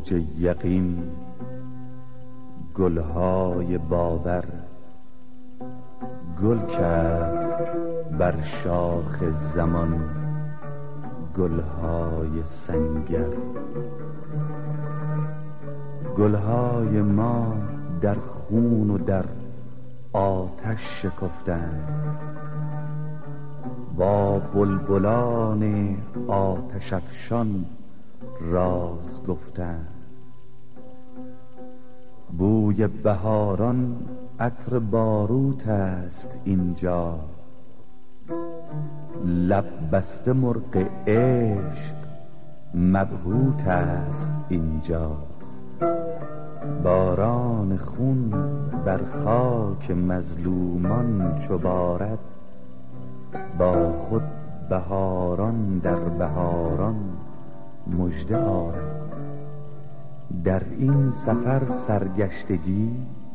اوج یقین گلهای باور گل کرد بر شاخ زمان گلهای سنگر. گلهای ما در خون و در آتش شکفتند، با بلبلان آتش افشان راز گفتند. بوی بهاران عطر باروت است اینجا، لب بسته مرغ عشق مبهوت است اینجا. باران خون بر خاک مظلومان چو بارد، با خود بهاران در بهاران مژده آرد. در این سفر سرگشتگی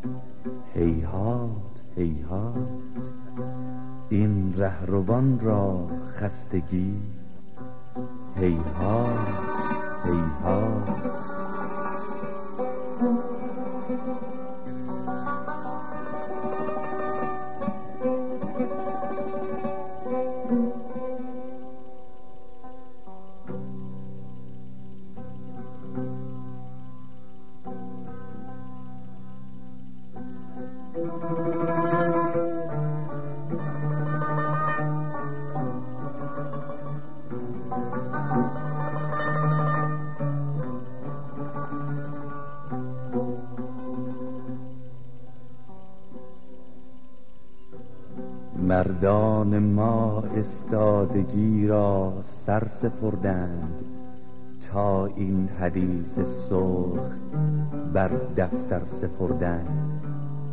هیهات هیهات، این رهروان را خستگی هیهات هیهات. مردان ما استادگی را سر سپردند، تا این حدیث سرخ بر دفتر سپردند.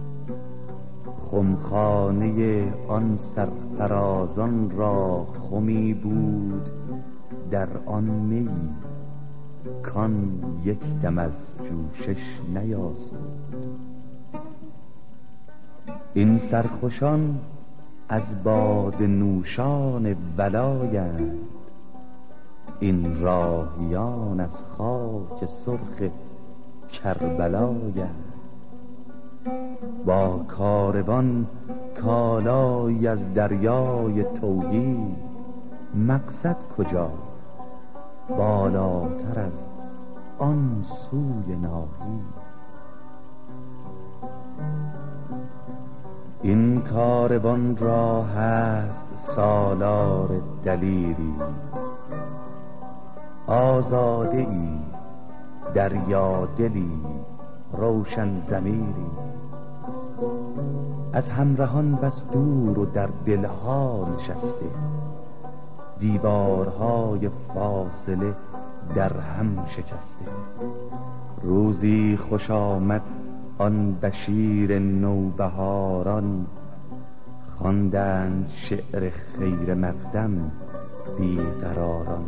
خمخانه آن سرفرازان را خمی بود در آن می، کان یک دم از جوشش نیاسود. این سرخوشان از باده نوشان ولایند، این راهیان از خاک سرخ کربلایند. با کاروان کالایی از دریای توحید، مقصد کجا بالاتر از آن سوی ناهید. این کاروان را هست سالار دلیری، آزاده ای دریا دلی روشن ضمیری. از همرهان بس دور و در دلها نشسته، دیوارهای فاصله در هم شکسته. روزی خوش آمد آن بشیر نوبهاران، خواندند شعر خیر مقدم بیقراران.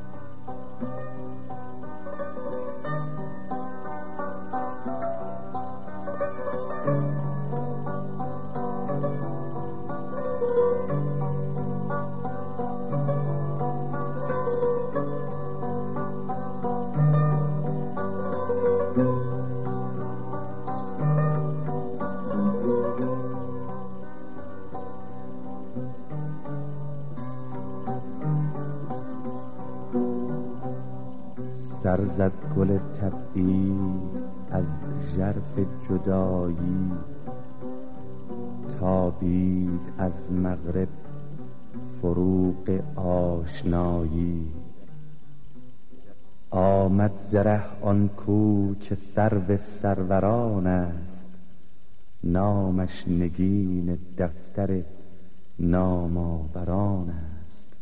سر زد گل تبعید از ژرف جدایی، تابید از مغرب فروغ آشنایی. آمد زره آن کو که سرو سروران است، نامش نگین دفتر نامآوران است.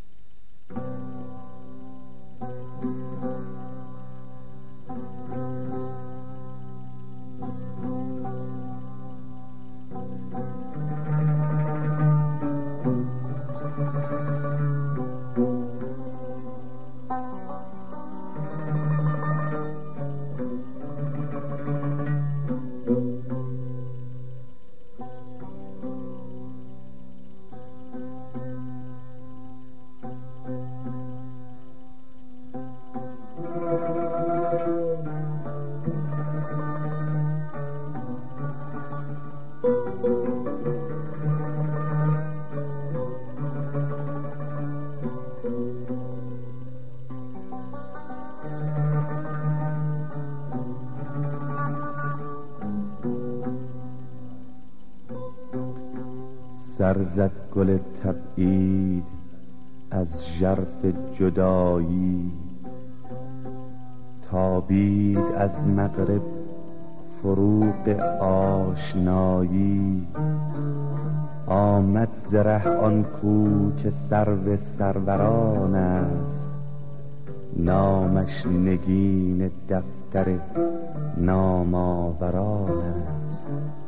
سرزد گل تبعید از ژرف جدایی، تابید از مغرب فروغ آشنایی. آمد ز ره آن کو که سرو سروران است، نامش نگین دفتر نامآوران است.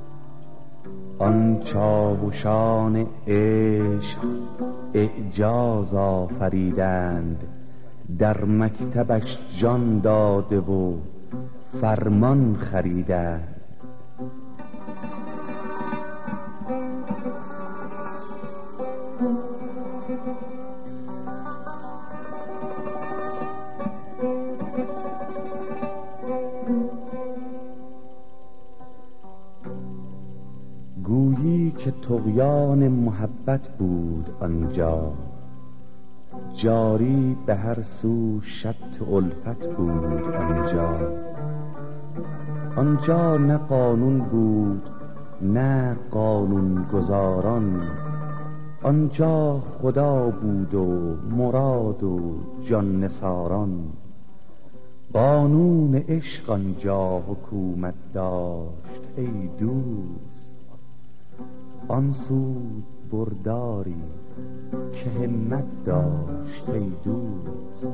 آن چاوشان عشق اعجاز آفریدند، در مکتبش جان داده و فرمان خریدند. گویی که طغیان محبت بود آنجا، جاری به هر سو شط الفت بود آنجا. آنجا نه قانون بود نه قانون گزاران، آنجا خدا بود و مراد و جان نثاران. قانون عشق آنجا حکومت داشت ای دوست، آن سود برداری که همت داشت ای دوست.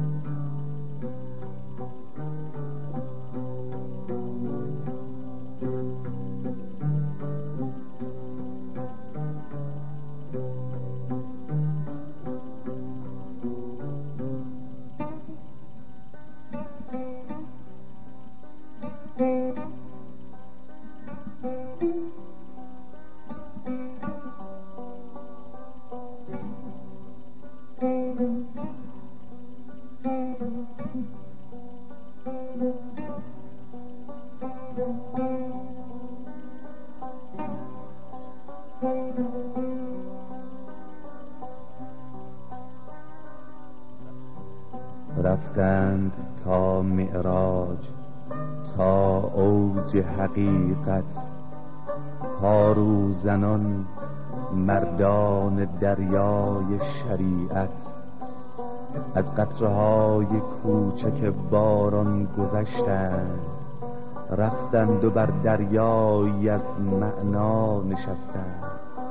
رفتند تا معراج تا اوج حقیقت، پارو زنان مردان دریای شریعت. از قطره‌های کوچک باران گذشتند، رفتند و بر دریایی از معنا نشستند.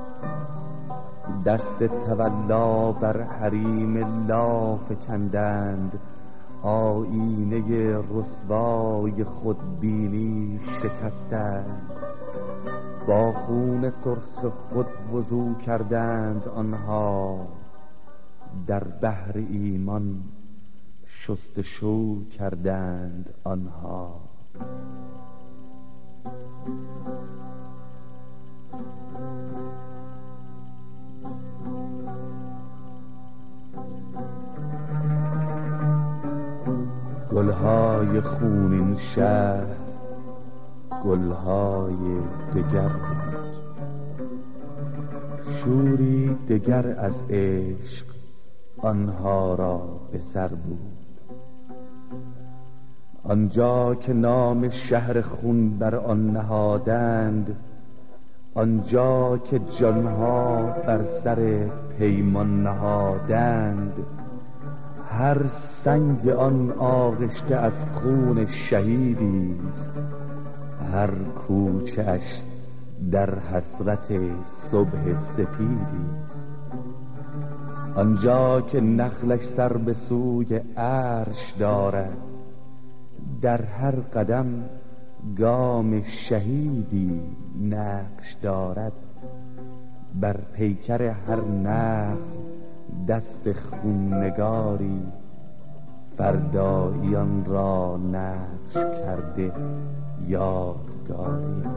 دست تولا بر حریم لا فکندند، آیینه رسوای خودبینی شکستند. با خون سرخ خود وضو کردند آنها، در بحر ایمان شستشو کردند آنها. گلهای خونین شهر گلهای دگر بود، شوری دگر از عشق آنها را به سر بود. آنجا که نام شهر خون بر آن نهادند، آنجا که جانها بر سر پیمان نهادند، هر سنگ آن آغشته از خون شهیدی است، هر کوچه اش در حسرت صبح سپیدی است. آنجا که نخلش سر به سوی عرش دارد، در هر قدم گام شهیدی نقش دارد. بر پیکر هر نخل دست خون نگاری، فرداییان را نقش کرده یادگاری.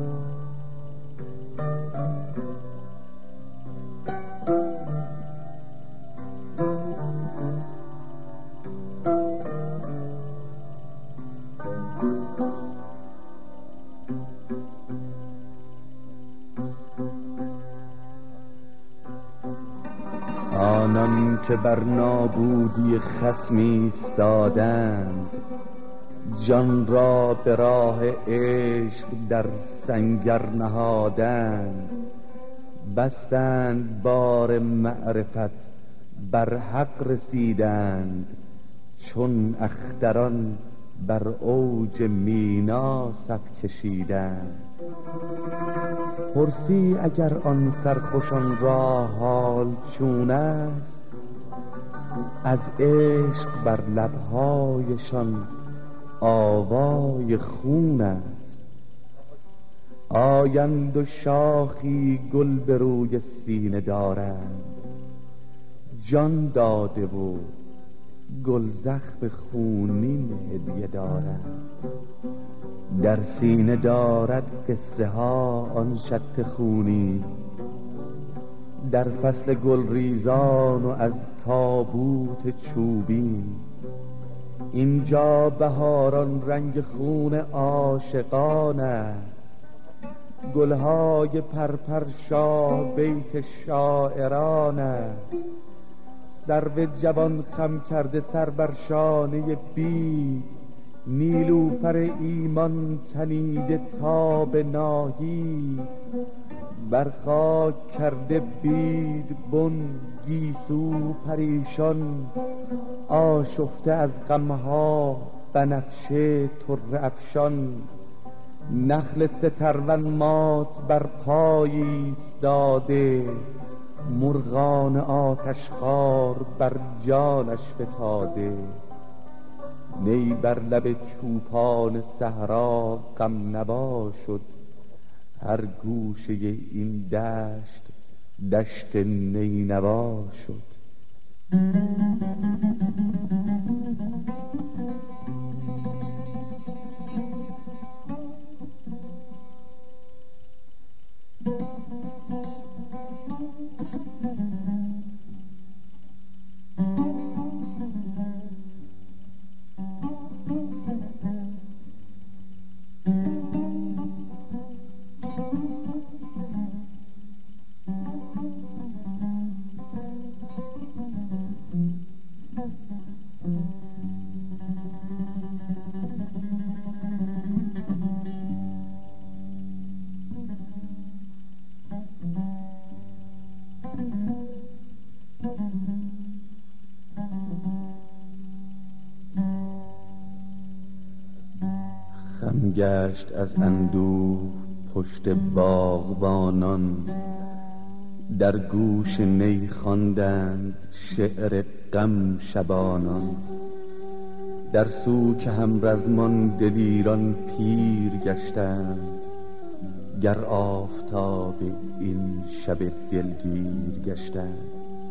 آنان که بر نابودی خصم ایستادند، جان را به راه عشق در سنگر نهادند. بستند بار معرفت بر حق رسیدند، چون اختران بر اوج مینا صف کشیدند. پرسی اگر آن سرخوشان را حال چون است، از عشق بر لبهایشان آوای خون است. آیند و شاخی گل به روی سینه دارند، جان داده و گل زخم خونین هدیه دارند. در سینه دارد قصه ها آن شط خونی، در فصل گل ریزان و از تابوت چوبین. اینجا بهاران رنگ خون عاشقان است، گلهای پرپر شاه بیت شاعران است. سرو جوان خم کرده سر بر شانه بید، نیلوفر ایمان تنیده تاب ناهید. بر خاک کرده بید بن گیسو پریشان، آشفته از غمها بنفشه طره افشان. نخل سترون مات بر پای ایستاده، مرغان آتشخوار بر جانش فتاده. نی بر لب چوپان صحرا غم نوا شد، هر گوشه این دشت دشت نینوا شد. خم گشت از اندوه پشت باغبانان، در گوش نی خواندند شعر غم شبانان. در سوک همرزمان دلیران پیر گشتند، گر آفتاب این شب دلگیر گشتند.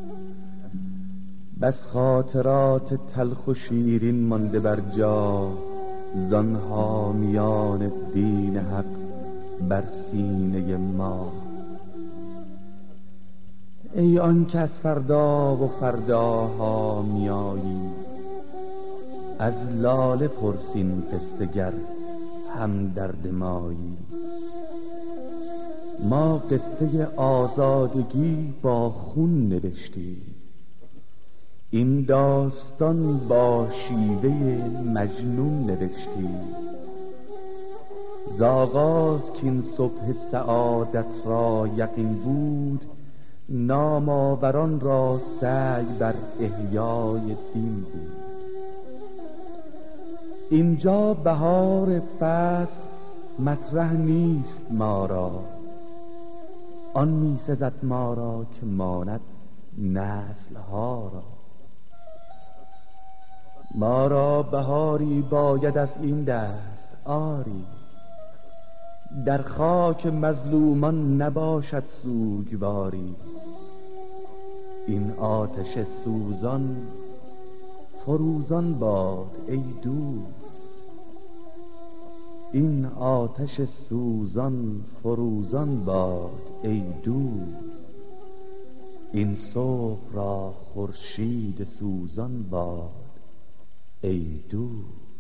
بس خاطرات تلخ و شیرین مانده بر جا، زان حامیان دین حق بر سینه ما. ای آن که از فردا و فرداها میایی، از لاله پرسین قصه گر هم درد مایی. ما قصه آزادگی با خون نوشتیم، این داستان با شیوه مجنون نوشتیم. ز آغاز کاین صبح سعادت را یقین بود، نامآوران را سعی بر احیای دین بود. اینجا بهار فصل مطرح نیست ما را، آن می سزد ما را که ماند نسلها را. ما را بهاری باید از این دست آری، در خاک مظلومان نباشد سوگواری. این آتش سوزان فروزان باد ای دوست، این آتش سوزان فروزان باد ای دوست. این صبح را خورشید سوزان باد ای دوست.